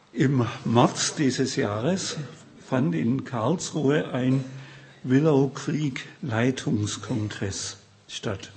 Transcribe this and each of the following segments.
Im März dieses Jahres fand in Karlsruhe ein Willow Creek Leitungskongress statt.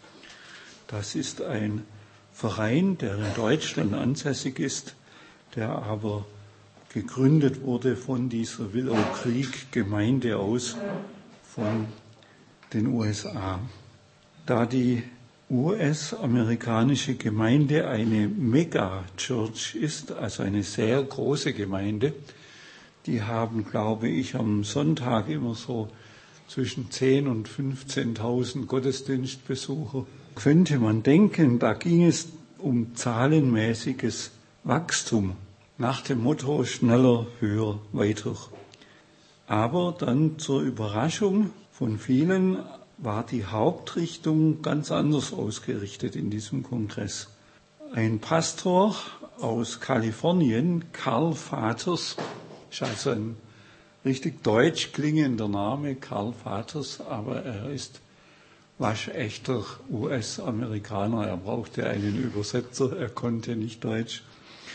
Das ist ein Verein, der in Deutschland ansässig ist, der aber gegründet wurde von dieser Willow Creek Gemeinde aus von den USA. Da die US-amerikanische Gemeinde eine Mega-Church ist, also eine sehr große Gemeinde, die haben, glaube ich, am Sonntag immer so zwischen 10.000 und 15.000 Gottesdienstbesucher. Könnte man denken, da ging es um zahlenmäßiges Wachstum, nach dem Motto schneller, höher, weiter. Aber dann zur Überraschung von vielen war die Hauptrichtung ganz anders ausgerichtet in diesem Kongress. Ein Pastor aus Kalifornien, Karl Vaters, ist also ein richtig deutsch klingender Name, Karl Vaters, aber er ist waschechter US-Amerikaner. Er brauchte einen Übersetzer, er konnte nicht Deutsch.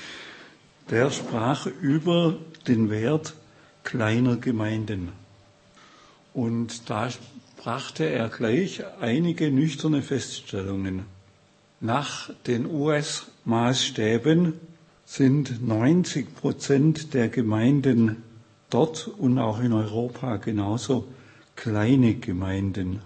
Der sprach über den Wert kleiner Gemeinden. Und da brachte er gleich einige nüchterne Feststellungen. Nach den US-Maßstäben sind 90% der Gemeinden dort und auch in Europa genauso kleine Gemeinden.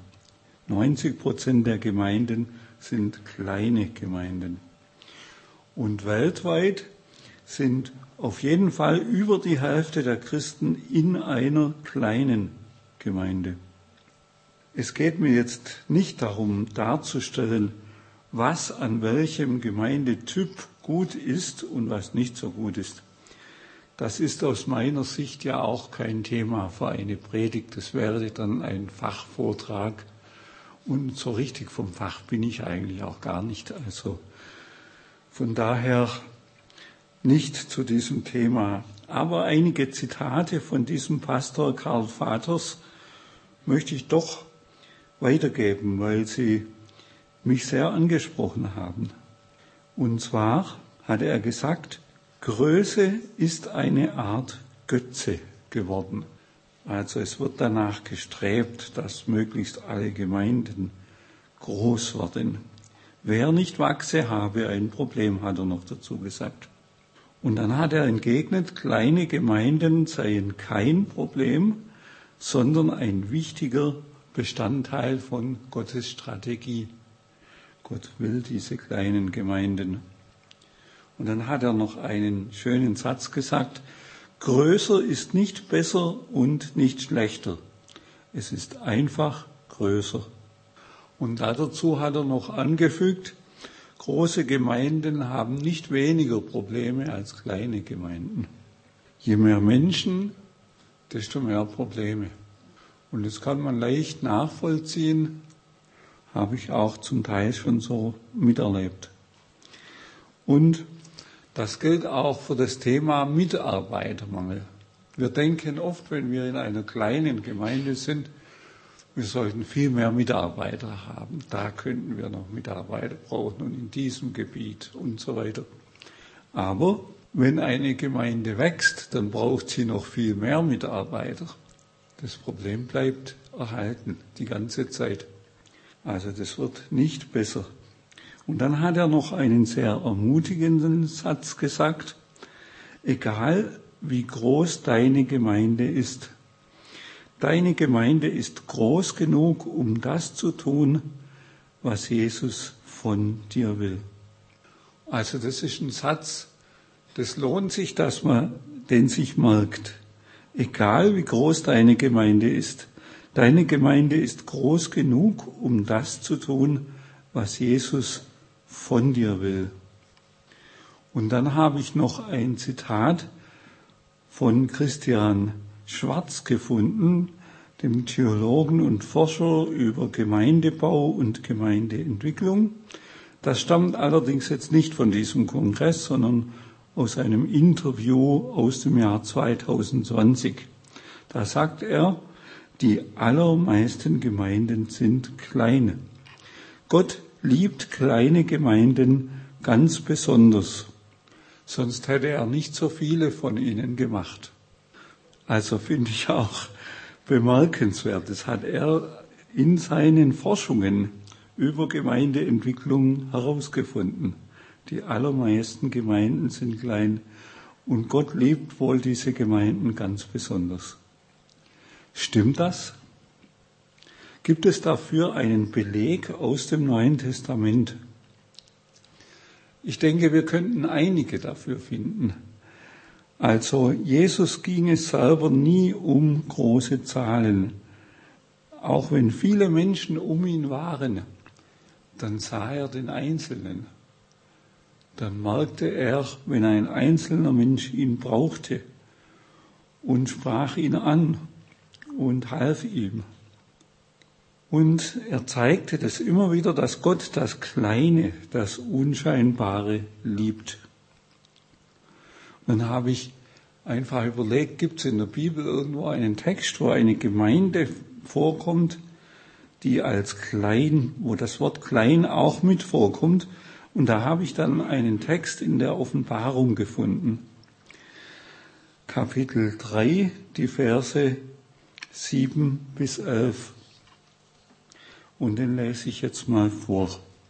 90% der Gemeinden sind kleine Gemeinden. Und weltweit sind auf jeden Fall über die Hälfte der Christen in einer kleinen Gemeinde. Es geht mir jetzt nicht darum, darzustellen, was an welchem Gemeindetyp gut ist und was nicht so gut ist. Das ist aus meiner Sicht ja auch kein Thema für eine Predigt. Das wäre dann ein Fachvortrag. Und so richtig vom Fach bin ich eigentlich auch gar nicht. Also von daher nicht zu diesem Thema. Aber einige Zitate von diesem Pastor Karl Vaters möchte ich doch weitergeben, weil sie mich sehr angesprochen haben. Und zwar hat er gesagt, Größe ist eine Art Götze geworden. Also es wird danach gestrebt, dass möglichst alle Gemeinden groß werden. Wer nicht wachse, habe ein Problem, hat er noch dazu gesagt. Und dann hat er entgegnet, kleine Gemeinden seien kein Problem, sondern ein wichtiger Bestandteil von Gottes Strategie. Gott will diese kleinen Gemeinden. Und dann hat er noch einen schönen Satz gesagt, größer ist nicht besser und nicht schlechter. Es ist einfach größer. Und dazu hat er noch angefügt, große Gemeinden haben nicht weniger Probleme als kleine Gemeinden. Je mehr Menschen, desto mehr Probleme. Und das kann man leicht nachvollziehen, habe ich auch zum Teil schon so miterlebt. Und das gilt auch für das Thema Mitarbeitermangel. Wir denken oft, wenn wir in einer kleinen Gemeinde sind, wir sollten viel mehr Mitarbeiter haben. Da könnten wir noch Mitarbeiter brauchen und in diesem Gebiet und so weiter. Aber wenn eine Gemeinde wächst, dann braucht sie noch viel mehr Mitarbeiter. Das Problem bleibt erhalten die ganze Zeit. Also das wird nicht besser. Und dann hat er noch einen sehr ermutigenden Satz gesagt. Egal wie groß deine Gemeinde ist, deine Gemeinde ist groß genug, um das zu tun, was Jesus von dir will. Also das ist ein Satz, das lohnt sich, dass man den sich merkt. Egal wie groß deine Gemeinde ist groß genug, um das zu tun, was Jesus von dir will. Und dann habe ich noch ein Zitat von Christian Schwarz gefunden, dem Theologen und Forscher über Gemeindebau und Gemeindeentwicklung. Das stammt allerdings jetzt nicht von diesem Kongress, sondern aus einem Interview aus dem Jahr 2020. Da sagt er, die allermeisten Gemeinden sind klein. Gott liebt kleine Gemeinden ganz besonders. sonst hätte er nicht so viele von ihnen gemacht. Also finde ich auch bemerkenswert. Das hat er in seinen Forschungen über Gemeindeentwicklung herausgefunden. Die allermeisten Gemeinden sind klein und Gott liebt wohl diese Gemeinden ganz besonders. Stimmt das? Gibt es dafür einen Beleg aus dem Neuen Testament? Ich denke, wir könnten einige dafür finden. Also Jesus ging es selber nie um große Zahlen. Auch wenn viele Menschen um ihn waren, dann sah er den Einzelnen. Dann merkte er, wenn ein einzelner Mensch ihn brauchte und sprach ihn an und half ihm. Und er zeigte das immer wieder, dass Gott das Kleine, das Unscheinbare liebt. Dann habe ich einfach überlegt, gibt es in der Bibel irgendwo einen Text, wo eine Gemeinde vorkommt, die als klein, wo das Wort klein auch mit vorkommt. Und da habe ich dann einen Text in der Offenbarung gefunden. Kapitel 3, die Verse 7 bis 11. Und den lese ich jetzt mal vor.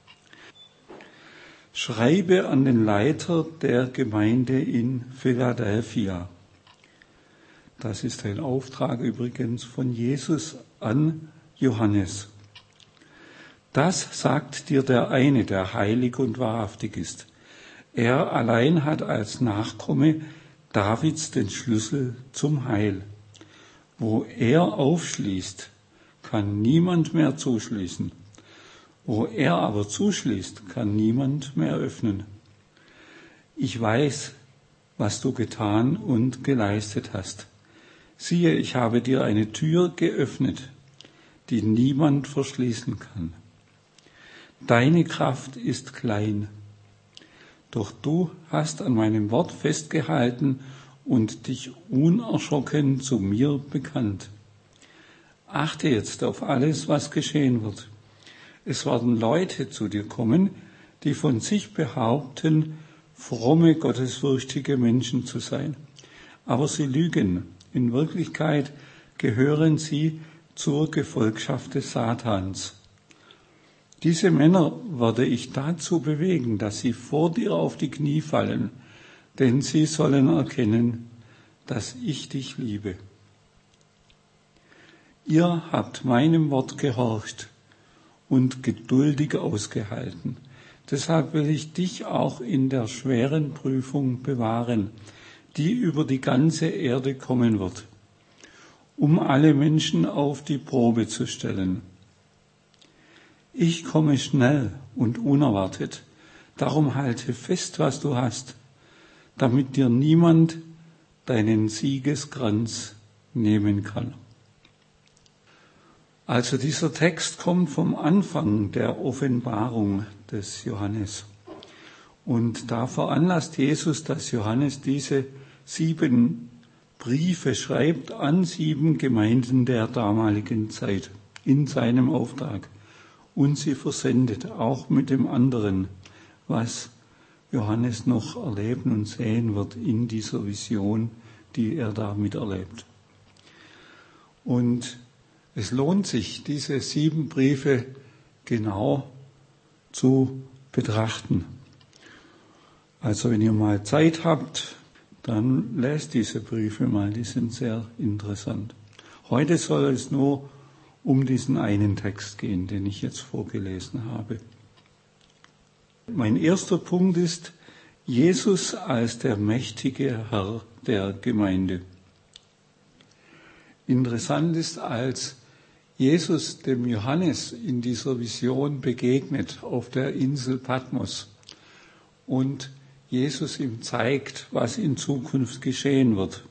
Schreibe an den Leiter der Gemeinde in Philadelphia. Das ist ein Auftrag übrigens von Jesus an Johannes. Das sagt dir der eine, der heilig und wahrhaftig ist. Er allein hat als Nachkomme Davids den Schlüssel zum Heil. Wo er aufschließt, kann niemand mehr zuschließen. Wo er aber zuschließt, kann niemand mehr öffnen. Ich weiß, was du getan und geleistet hast. Siehe, ich habe dir eine Tür geöffnet, die niemand verschließen kann. Deine Kraft ist klein, doch du hast an meinem Wort festgehalten und dich unerschrocken zu mir bekannt. Achte jetzt auf alles, was geschehen wird. Es werden Leute zu dir kommen, die von sich behaupten, fromme, gottesfürchtige Menschen zu sein. Aber sie lügen. In Wirklichkeit gehören sie zur Gefolgschaft des Satans. Diese Männer werde ich dazu bewegen, dass sie vor dir auf die Knie fallen, denn sie sollen erkennen, dass ich dich liebe. Ihr habt meinem Wort gehorcht und geduldig ausgehalten. Deshalb will ich dich auch in der schweren Prüfung bewahren, die über die ganze Erde kommen wird, um alle Menschen auf die Probe zu stellen. Ich komme schnell und unerwartet, darum halte fest, was du hast, damit dir niemand deinen Siegeskranz nehmen kann. Also dieser Text kommt vom Anfang der Offenbarung des Johannes. Und da veranlasst Jesus, dass Johannes diese 7 Briefe schreibt an 7 Gemeinden der damaligen Zeit in seinem Auftrag. Und sie versendet, auch mit dem anderen, was Johannes noch erleben und sehen wird in dieser Vision, die er da miterlebt. Und es lohnt sich, diese 7 Briefe genau zu betrachten. Also wenn ihr mal Zeit habt, dann lest diese Briefe mal, die sind sehr interessant. Heute soll es nur um diesen einen Text gehen, den ich jetzt vorgelesen habe. Mein erster Punkt ist Jesus als der mächtige Herr der Gemeinde. Interessant ist, als Jesus dem Johannes in dieser Vision begegnet auf der Insel Patmos und Jesus ihm zeigt, was in Zukunft geschehen wird.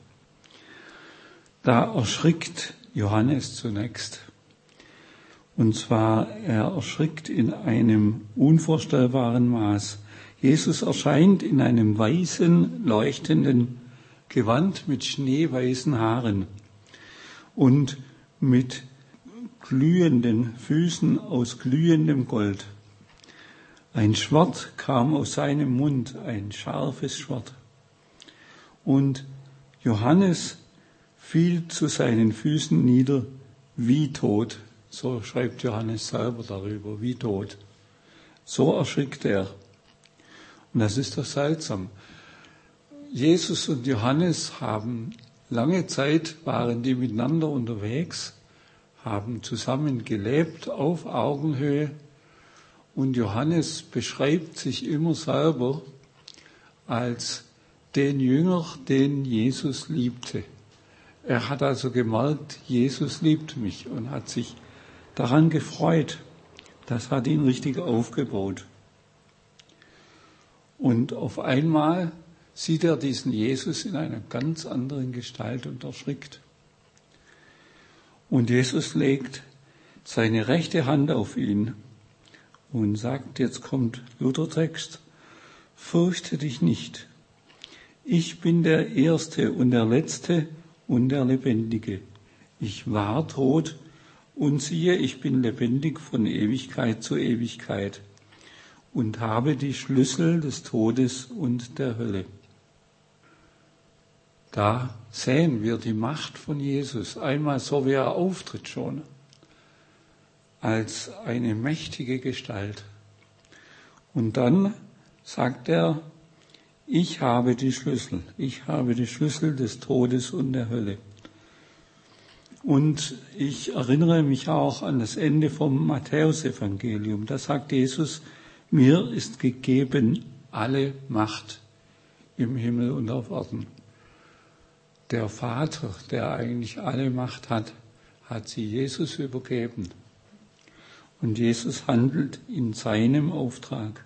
Da erschrickt Johannes zunächst. Und zwar, er erschrickt in einem unvorstellbaren Maß. Jesus erscheint in einem weißen, leuchtenden Gewand mit schneeweißen Haaren und mit glühenden Füßen aus glühendem Gold. Ein Schwert kam aus seinem Mund, ein scharfes Schwert. Und Johannes fiel zu seinen Füßen nieder wie tot. So schreibt Johannes selber darüber, wie tot. So erschrickte er. Und das ist doch seltsam. Jesus und Johannes haben lange Zeit, waren die miteinander unterwegs, haben zusammen gelebt auf Augenhöhe. Und Johannes beschreibt sich immer selber als den Jünger, den Jesus liebte. Er hat also gemerkt, Jesus liebt mich und hat sich daran gefreut. Das hat ihn richtig aufgebaut. Und auf einmal sieht er diesen Jesus in einer ganz anderen Gestalt und erschrickt. Und Jesus legt seine rechte Hand auf ihn und sagt, jetzt kommt Luthertext, fürchte dich nicht. Ich bin der Erste und der Letzte und der Lebendige. Ich war tot und siehe, ich bin lebendig von Ewigkeit zu Ewigkeit und habe die Schlüssel des Todes und der Hölle. Da sehen wir die Macht von Jesus, einmal so wie er auftritt schon, als eine mächtige Gestalt. Und dann sagt er, ich habe die Schlüssel des Todes und der Hölle. Und ich erinnere mich auch an das Ende vom Matthäusevangelium. Da sagt Jesus, mir ist gegeben alle Macht im Himmel und auf Erden. Der Vater, der eigentlich alle Macht hat, hat sie Jesus übergeben. Und Jesus handelt in seinem Auftrag.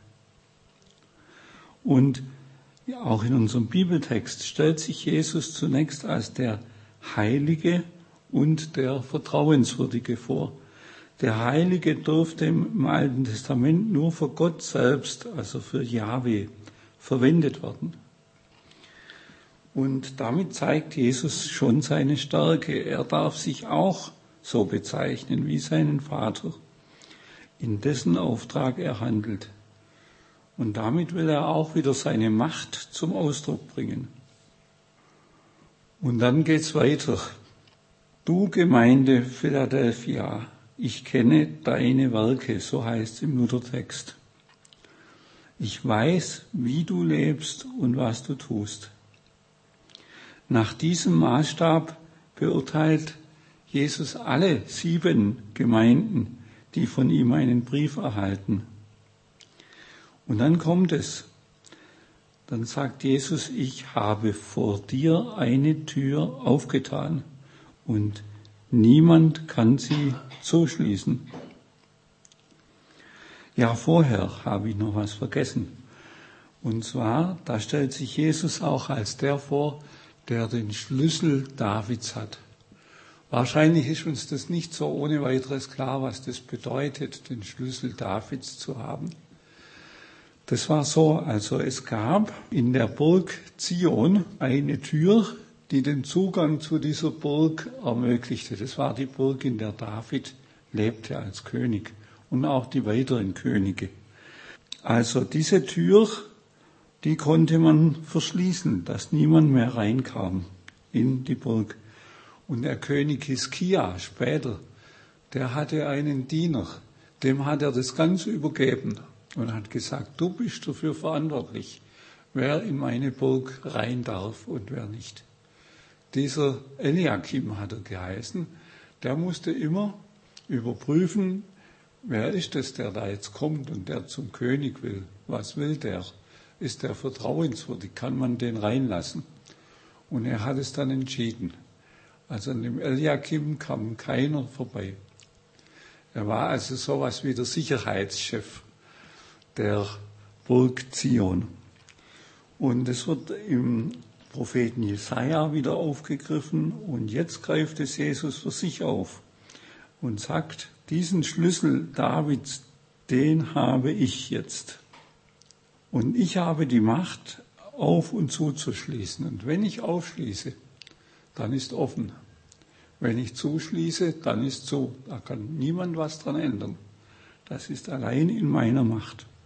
Und auch in unserem Bibeltext stellt sich Jesus zunächst als der Heilige und der Vertrauenswürdige vor. Der Heilige durfte im Alten Testament nur für Gott selbst, also für Jahwe, verwendet werden. Und damit zeigt Jesus schon seine Stärke. Er darf sich auch so bezeichnen wie seinen Vater, in dessen Auftrag er handelt. Und damit will er auch wieder seine Macht zum Ausdruck bringen. Und dann geht's weiter. Du Gemeinde Philadelphia, ich kenne deine Werke, so heißt es im Luthertext. Ich weiß, wie du lebst und was du tust. Nach diesem Maßstab beurteilt Jesus alle 7 Gemeinden, die von ihm einen Brief erhalten. Und dann kommt es. Dann sagt Jesus, ich habe vor dir eine Tür aufgetan und niemand kann sie zuschließen. Ja, vorher habe ich noch was vergessen. Und zwar, da stellt sich Jesus auch als der vor, der den Schlüssel Davids hat. Wahrscheinlich ist uns das nicht so ohne weiteres klar, was das bedeutet, den Schlüssel Davids zu haben. Das war so, also es gab in der Burg Zion eine Tür, die den Zugang zu dieser Burg ermöglichte. Das war die Burg, in der David lebte als König und auch die weiteren Könige. Also diese Tür, die konnte man verschließen, dass niemand mehr reinkam in die Burg. Und der König Hiskia später, der hatte einen Diener, dem hat er das Ganze übergeben und hat gesagt, du bist dafür verantwortlich, wer in meine Burg rein darf und wer nicht. Dieser Eliakim hat er geheißen, der musste immer überprüfen, wer ist es, der da jetzt kommt und der zum König will. Was will der? Ist der vertrauenswürdig? Kann man den reinlassen? Und er hat es dann entschieden. Also an dem Eliakim kam keiner vorbei. Er war also sowas wie der Sicherheitschef der Burg Zion. Und es wird im Propheten Jesaja wieder aufgegriffen und jetzt greift es Jesus für sich auf und sagt, diesen Schlüssel Davids, den habe ich jetzt. Und ich habe die Macht, auf und zuzuschließen. Und wenn ich aufschließe, dann ist offen. Wenn ich zuschließe, dann ist zu. Da kann niemand was dran ändern. Das ist allein in meiner Macht.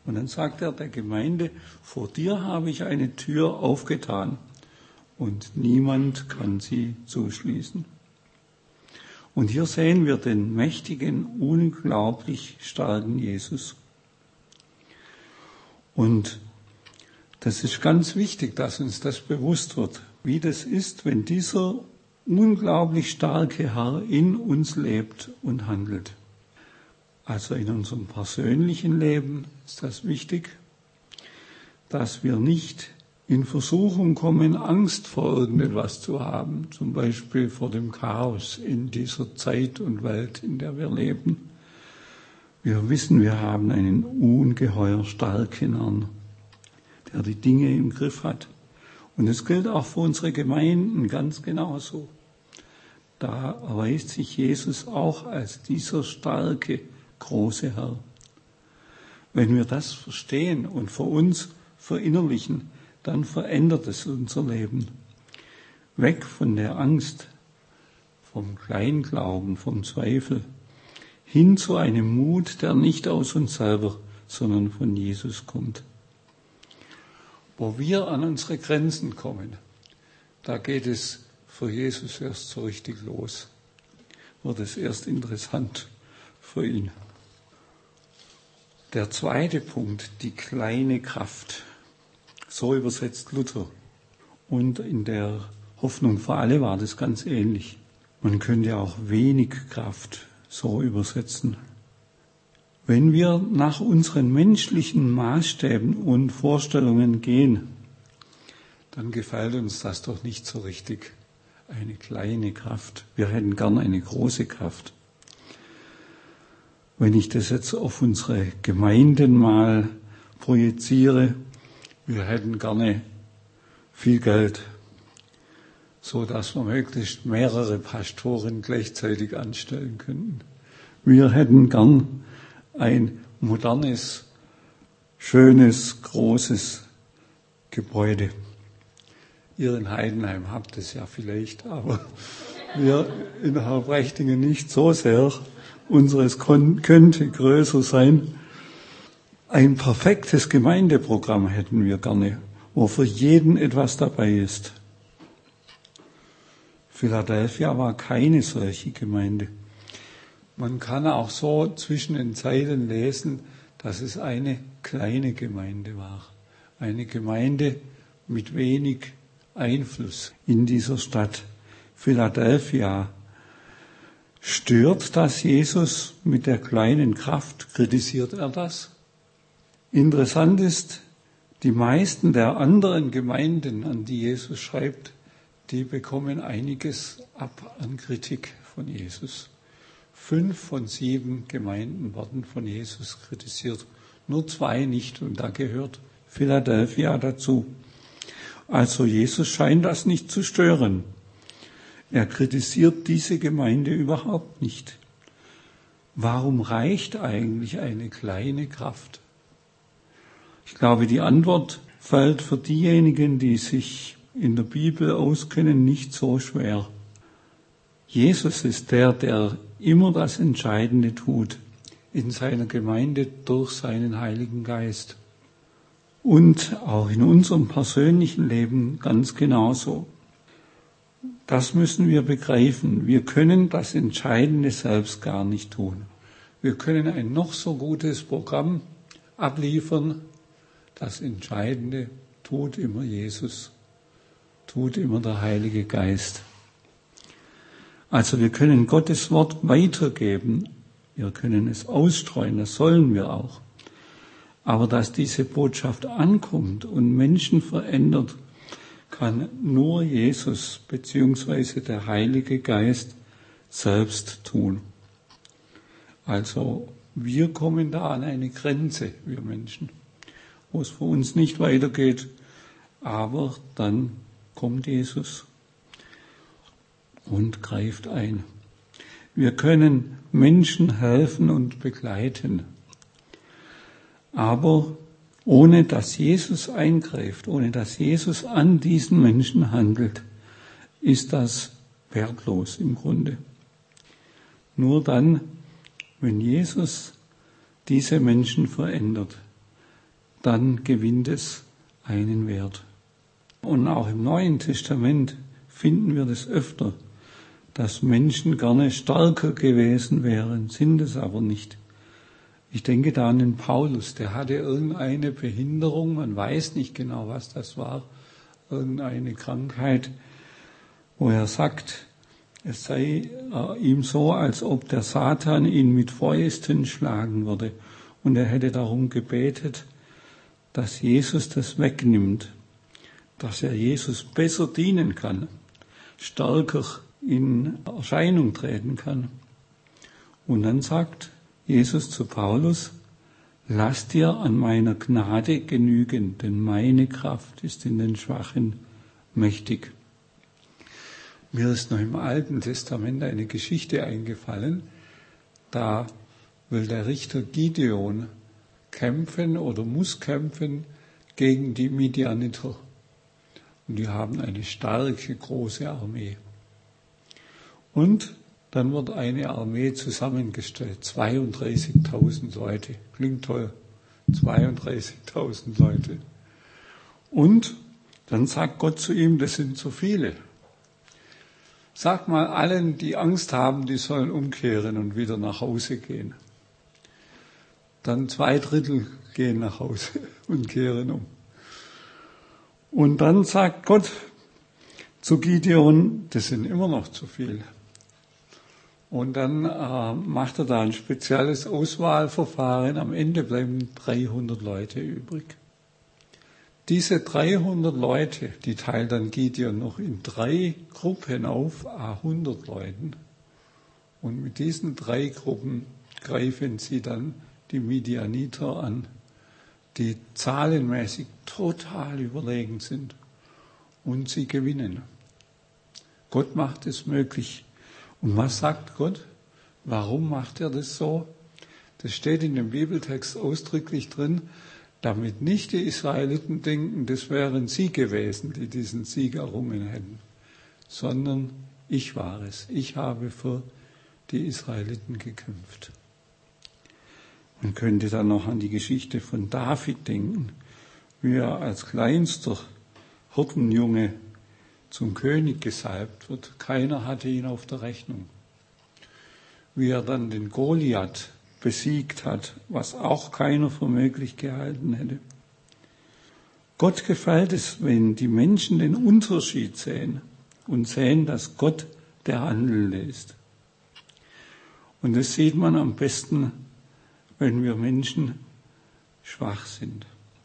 Und dann sagt er der Gemeinde, vor dir habe ich eine Tür aufgetan und niemand kann sie zuschließen. Und hier sehen wir den mächtigen, unglaublich starken Jesus. Und das ist ganz wichtig, dass uns das bewusst wird, wie das ist, wenn dieser unglaublich starke Herr in uns lebt und handelt. Also in unserem persönlichen Leben ist das wichtig, dass wir nicht in Versuchung kommen, Angst vor irgendetwas zu haben, zum Beispiel vor dem Chaos in dieser Zeit und Welt, in der wir leben. Wir wissen, wir haben einen ungeheuer starken Herrn, der die Dinge im Griff hat. Und es gilt auch für unsere Gemeinden ganz genauso. Da erweist sich Jesus auch als dieser starke, große Herr. Wenn wir das verstehen und für uns verinnerlichen, dann verändert es unser Leben. Weg von der Angst, vom Kleinglauben, vom Zweifel, hin zu einem Mut, der nicht aus uns selber, sondern von Jesus kommt. Wo wir an unsere Grenzen kommen, da geht es für Jesus erst so richtig los. Wird es erst interessant für ihn. Der zweite Punkt, die kleine Kraft. So übersetzt Luther. Und in der Hoffnung für alle war das ganz ähnlich. Man könnte auch wenig Kraft so übersetzen. Wenn wir nach unseren menschlichen Maßstäben und Vorstellungen gehen, dann gefällt uns das doch nicht so richtig. Eine kleine Kraft. Wir hätten gern eine große Kraft. Wenn ich das jetzt auf unsere Gemeinden mal projiziere, wir hätten gerne viel Geld, so dass wir möglichst mehrere Pastoren gleichzeitig anstellen könnten. Wir hätten gern ein modernes, schönes, großes Gebäude. Ihr in Heidenheim habt es ja vielleicht, aber wir in Halbrechting nicht so sehr. Unseres könnte größer sein. Ein perfektes Gemeindeprogramm hätten wir gerne, wo für jeden etwas dabei ist. Philadelphia war keine solche Gemeinde. Man kann auch so zwischen den Zeilen lesen, dass es eine kleine Gemeinde war. Eine Gemeinde mit wenig Einfluss in dieser Stadt. Philadelphia. Stört das Jesus mit der kleinen Kraft? Kritisiert er das? Interessant ist, die meisten der anderen Gemeinden, an die Jesus schreibt, die bekommen einiges ab an Kritik von Jesus. 5 von 7 Gemeinden werden von Jesus kritisiert, nur 2 nicht, und da gehört Philadelphia dazu. Also Jesus scheint das nicht zu stören. Er kritisiert diese Gemeinde überhaupt nicht. Warum reicht eigentlich eine kleine Kraft? Ich glaube, die Antwort fällt für diejenigen, die sich in der Bibel auskennen, nicht so schwer. Jesus ist der, der immer das Entscheidende tut in seiner Gemeinde durch seinen Heiligen Geist. Und auch in unserem persönlichen Leben ganz genauso. Das müssen wir begreifen. Wir können das Entscheidende selbst gar nicht tun. Wir können ein noch so gutes Programm abliefern. Das Entscheidende tut immer Jesus, tut immer der Heilige Geist. Also wir können Gottes Wort weitergeben. Wir können es ausstreuen, das sollen wir auch. Aber dass diese Botschaft ankommt und Menschen verändert, kann nur Jesus bzw. der Heilige Geist selbst tun. Also wir kommen da an eine Grenze, wir Menschen, wo es für uns nicht weitergeht, aber dann kommt Jesus und greift ein. Wir können Menschen helfen und begleiten, aber ohne dass Jesus eingreift, ohne dass Jesus an diesen Menschen handelt, ist das wertlos im Grunde. Nur dann, wenn Jesus diese Menschen verändert, dann gewinnt es einen Wert. Und auch im Neuen Testament finden wir das öfter, dass Menschen gerne stärker gewesen wären, sind es aber nicht. Ich denke da an den Paulus, der hatte irgendeine Behinderung, man weiß nicht genau, was das war, irgendeine Krankheit, wo er sagt, es sei ihm so, als ob der Satan ihn mit Fäusten schlagen würde. Und er hätte darum gebetet, dass Jesus das wegnimmt, dass er Jesus besser dienen kann, stärker in Erscheinung treten kann. Und dann sagt Jesus zu Paulus, lass dir an meiner Gnade genügen, denn meine Kraft ist in den Schwachen mächtig. Mir ist noch im Alten Testament eine Geschichte eingefallen, da will der Richter Gideon kämpfen oder muss kämpfen gegen die Midianiter. Und die haben eine starke, große Armee. Und dann wird eine Armee zusammengestellt, 32.000 Leute. Klingt toll, 32.000 Leute. Und dann sagt Gott zu ihm, das sind zu viele. Sag mal allen, die Angst haben, die sollen umkehren und wieder nach Hause gehen. Dann 2/3 gehen nach Hause und kehren um. Und dann sagt Gott zu Gideon, das sind immer noch zu viele. Und dann macht er da ein spezielles Auswahlverfahren. Am Ende bleiben 300 Leute übrig. Diese 300 Leute, die teilt dann Gideon noch in 3 Gruppen auf, 100 Leuten. Und mit diesen 3 Gruppen greifen sie dann die Midianiter an, die zahlenmäßig total überlegen sind. Und sie gewinnen. Gott macht es möglich. Und was sagt Gott? Warum macht er das so? Das steht in dem Bibeltext ausdrücklich drin, damit nicht die Israeliten denken, das wären sie gewesen, die diesen Sieg errungen hätten, sondern ich war es. Ich habe für die Israeliten gekämpft. Man könnte dann noch an die Geschichte von David denken, wie er als kleinster Hirtenjunge zum König gesalbt wird. Keiner hatte ihn auf der Rechnung. Wie er dann den Goliath besiegt hat, was auch keiner für möglich gehalten hätte. Gott gefällt es, wenn die Menschen den Unterschied sehen und sehen, dass Gott der Handelnde ist. Und das sieht man am besten, wenn wir Menschen schwach sind.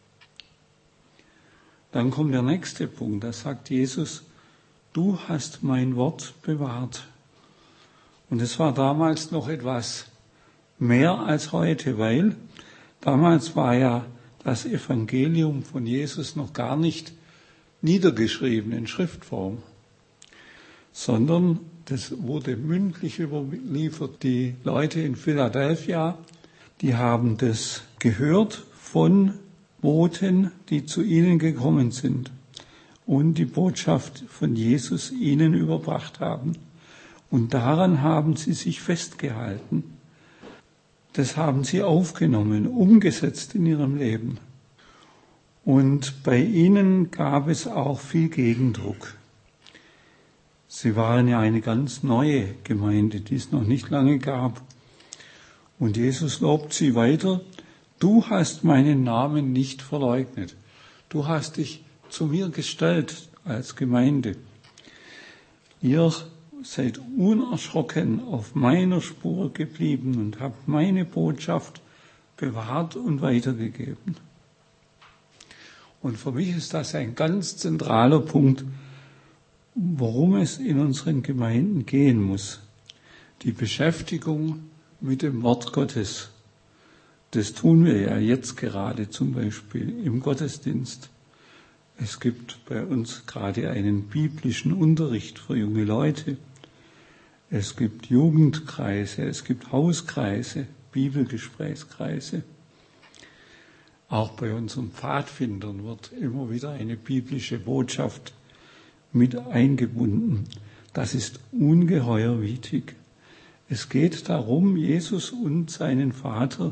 Dann kommt der nächste Punkt, da sagt Jesus, du hast mein Wort bewahrt. Und es war damals noch etwas mehr als heute, weil damals war ja das Evangelium von Jesus noch gar nicht niedergeschrieben in Schriftform, sondern das wurde mündlich überliefert. Die Leute in Philadelphia, die haben das gehört von Boten, die zu ihnen gekommen sind und die Botschaft von Jesus ihnen überbracht haben. Und daran haben sie sich festgehalten. Das haben sie aufgenommen, umgesetzt in ihrem Leben. Und bei ihnen gab es auch viel Gegendruck. Sie waren ja eine ganz neue Gemeinde, die es noch nicht lange gab. Und Jesus lobt sie weiter. Du hast meinen Namen nicht verleugnet. Du hast dich zu mir gestellt als Gemeinde. Ihr seid unerschrocken auf meiner Spur geblieben und habt meine Botschaft bewahrt und weitergegeben. Und für mich ist das ein ganz zentraler Punkt, worum es in unseren Gemeinden gehen muss. Die Beschäftigung mit dem Wort Gottes. Das tun wir ja jetzt gerade zum Beispiel im Gottesdienst. Es gibt bei uns gerade einen biblischen Unterricht für junge Leute. Es gibt Jugendkreise, es gibt Hauskreise, Bibelgesprächskreise. Auch bei unseren Pfadfindern wird immer wieder eine biblische Botschaft mit eingebunden. Das ist ungeheuer wichtig. Es geht darum, Jesus und seinen Vater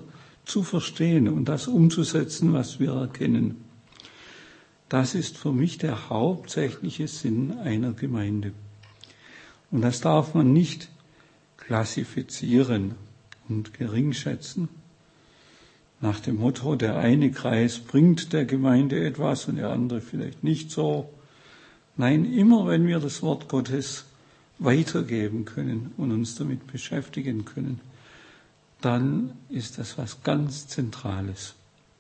zu verstehen und das umzusetzen, was wir erkennen. Das ist für mich der hauptsächliche Sinn einer Gemeinde. Und das darf man nicht klassifizieren und geringschätzen. Nach dem Motto, der eine Kreis bringt der Gemeinde etwas und der andere vielleicht nicht so. Nein, immer wenn wir das Wort Gottes weitergeben können und uns damit beschäftigen können, dann ist das was ganz Zentrales.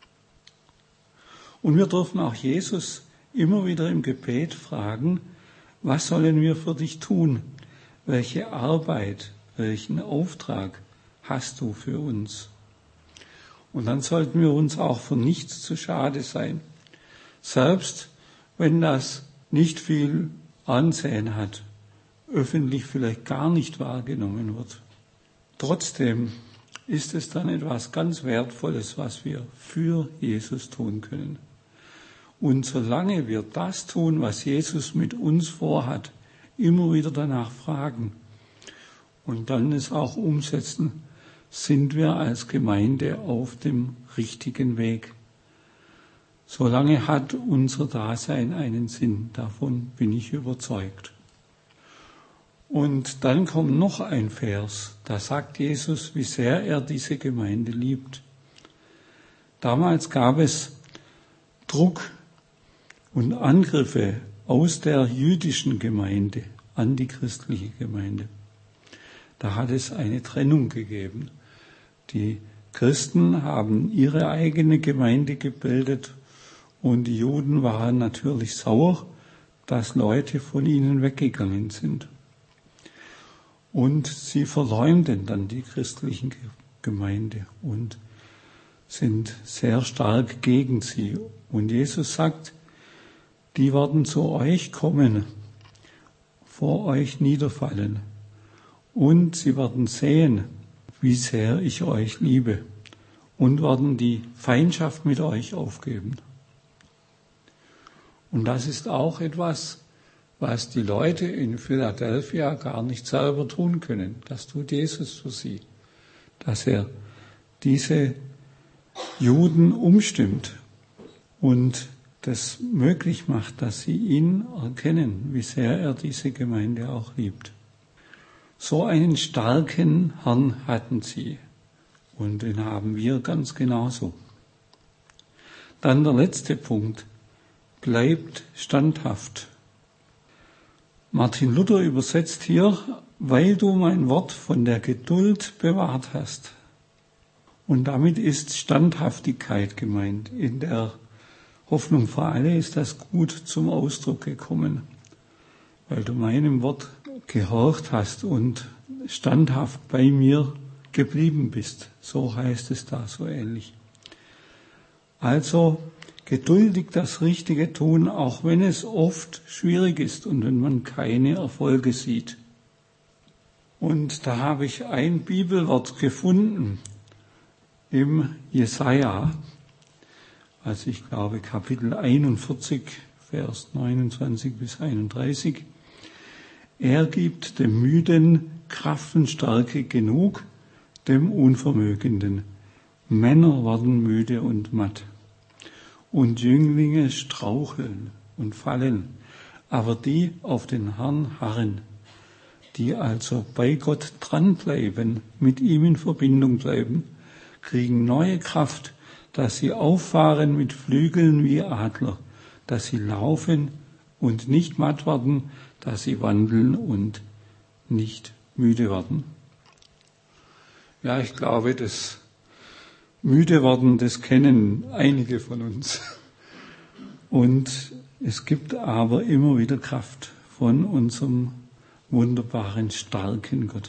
Und wir dürfen auch Jesus immer wieder im Gebet fragen, was sollen wir für dich tun? Welche Arbeit, welchen Auftrag hast du für uns? Und dann sollten wir uns auch für nichts zu schade sein. Selbst wenn das nicht viel Ansehen hat, öffentlich vielleicht gar nicht wahrgenommen wird. Trotzdem ist es dann etwas ganz Wertvolles, was wir für Jesus tun können. Und solange wir das tun, was Jesus mit uns vorhat, immer wieder danach fragen und dann es auch umsetzen, sind wir als Gemeinde auf dem richtigen Weg. Solange hat unser Dasein einen Sinn, davon bin ich überzeugt. Und dann kommt noch ein Vers, da sagt Jesus, wie sehr er diese Gemeinde liebt. Damals gab es Druck und Angriffe aus der jüdischen Gemeinde an die christliche Gemeinde. Da hat es eine Trennung gegeben. Die Christen haben ihre eigene Gemeinde gebildet und die Juden waren natürlich sauer, dass Leute von ihnen weggegangen sind. Und sie verleumden dann die christliche Gemeinde und sind sehr stark gegen sie. Und Jesus sagt, die werden zu euch kommen, vor euch niederfallen und sie werden sehen, wie sehr ich euch liebe und werden die Feindschaft mit euch aufgeben. Und das ist auch etwas, was die Leute in Philadelphia gar nicht selber tun können. Das tut Jesus für sie, dass er diese Juden umstimmt und das möglich macht, dass sie ihn erkennen, wie sehr er diese Gemeinde auch liebt. So einen starken Herrn hatten sie und den haben wir ganz genauso. Dann der letzte Punkt, bleibt standhaft. Martin Luther übersetzt hier, weil du mein Wort von der Geduld bewahrt hast. Und damit ist Standhaftigkeit gemeint. In der Hoffnung für alle ist das gut zum Ausdruck gekommen, weil du meinem Wort gehorcht hast und standhaft bei mir geblieben bist. So heißt es da so ähnlich. Also geduldig das Richtige tun, auch wenn es oft schwierig ist und wenn man keine Erfolge sieht. Und da habe ich ein Bibelwort gefunden im Jesaja, also ich glaube Kapitel 41, Vers 29 bis 31. Er gibt dem Müden Kraft und Stärke genug, dem Unvermögenden. Männer werden müde und matt. Und Jünglinge straucheln und fallen, aber die auf den Herrn harren, die also bei Gott dranbleiben, mit ihm in Verbindung bleiben, kriegen neue Kraft, dass sie auffahren mit Flügeln wie Adler, dass sie laufen und nicht matt werden, dass sie wandeln und nicht müde werden. Ja, ich glaube, das müde werden, das kennen einige von uns. Und es gibt aber immer wieder Kraft von unserem wunderbaren, starken Gott.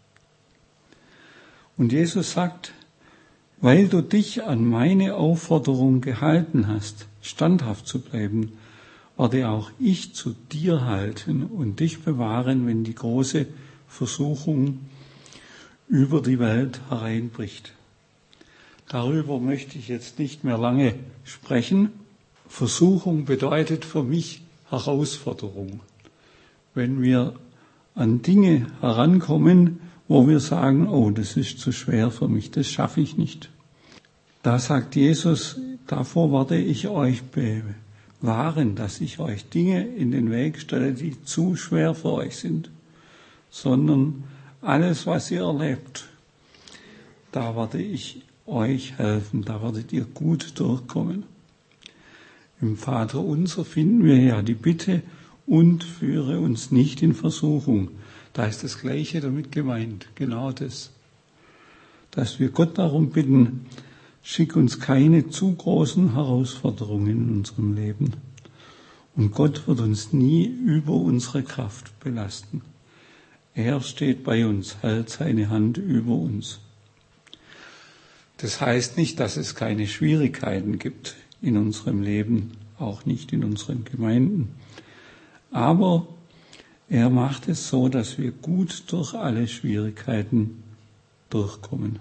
Und Jesus sagt, weil du dich an meine Aufforderung gehalten hast, standhaft zu bleiben, werde auch ich zu dir halten und dich bewahren, wenn die große Versuchung über die Welt hereinbricht. Darüber möchte ich jetzt nicht mehr lange sprechen. Versuchung bedeutet für mich Herausforderung. Wenn wir an Dinge herankommen, wo wir sagen, oh, das ist zu schwer für mich, das schaffe ich nicht. Da sagt Jesus, davor werde ich euch bewahren, dass ich euch Dinge in den Weg stelle, die zu schwer für euch sind, sondern alles, was ihr erlebt, da werde ich euch helfen, da werdet ihr gut durchkommen. Im Vater unser finden wir ja die Bitte, und führe uns nicht in Versuchung. Da ist das Gleiche damit gemeint, genau das. Dass wir Gott darum bitten, schick uns keine zu großen Herausforderungen in unserem Leben. Und Gott wird uns nie über unsere Kraft belasten. Er steht bei uns, hält seine Hand über uns. Das heißt nicht, dass es keine Schwierigkeiten gibt in unserem Leben, auch nicht in unseren Gemeinden. Aber er macht es so, dass wir gut durch alle Schwierigkeiten durchkommen.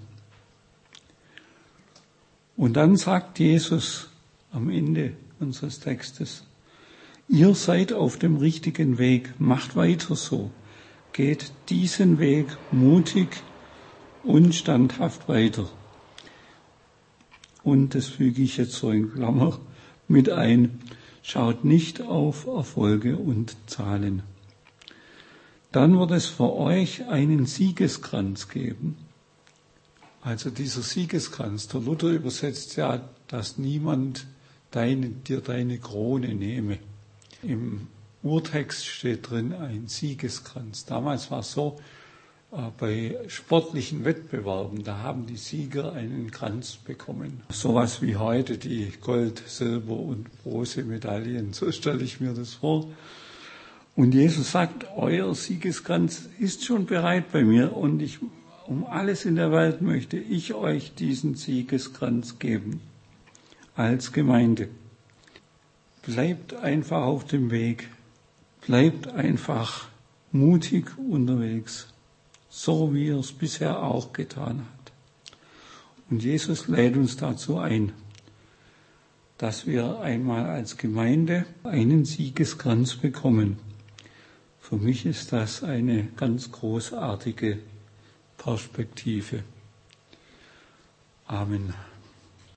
Und dann sagt Jesus am Ende unseres Textes, ihr seid auf dem richtigen Weg, macht weiter so, geht diesen Weg mutig und standhaft weiter. Und das füge ich jetzt so in Klammer mit ein, schaut nicht auf Erfolge und Zahlen. Dann wird es für euch einen Siegeskranz geben. Also dieser Siegeskranz, der Luther übersetzt ja, dass niemand dir deine Krone nehme. Im Urtext steht drin ein Siegeskranz. Damals war es so, bei sportlichen Wettbewerben, da haben die Sieger einen Kranz bekommen. Sowas wie heute die Gold-, Silber- und Bronzemedaillen, so stelle ich mir das vor. Und Jesus sagt, euer Siegeskranz ist schon bereit bei mir und um alles in der Welt möchte ich euch diesen Siegeskranz geben als Gemeinde. Bleibt einfach auf dem Weg, bleibt einfach mutig unterwegs, so wie er es bisher auch getan hat. Und Jesus lädt uns dazu ein, dass wir einmal als Gemeinde einen Siegeskranz bekommen. Für mich ist das eine ganz großartige Perspektive. Amen.